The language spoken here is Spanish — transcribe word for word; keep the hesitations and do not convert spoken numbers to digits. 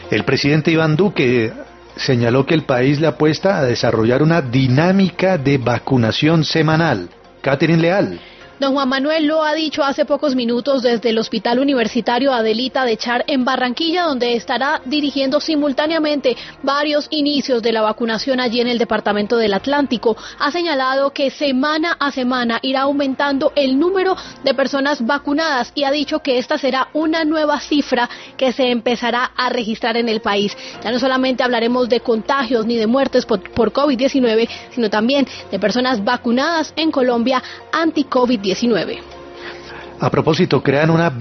El presidente Iván Duque señaló que el país le apuesta a desarrollar una dinámica de vacunación semanal. Catherine Leal. Don Juan Manuel lo ha dicho hace pocos minutos desde el Hospital Universitario Adelita de Char en Barranquilla, donde estará dirigiendo simultáneamente varios inicios de la vacunación allí en el departamento del Atlántico. Ha señalado que semana a semana irá aumentando el número de personas vacunadas y ha dicho que esta será una nueva cifra que se empezará a registrar en el país. Ya no solamente hablaremos de contagios ni de muertes por, por COVID diecinueve, sino también de personas vacunadas en Colombia anti-COVID diecinueve. A propósito, crean una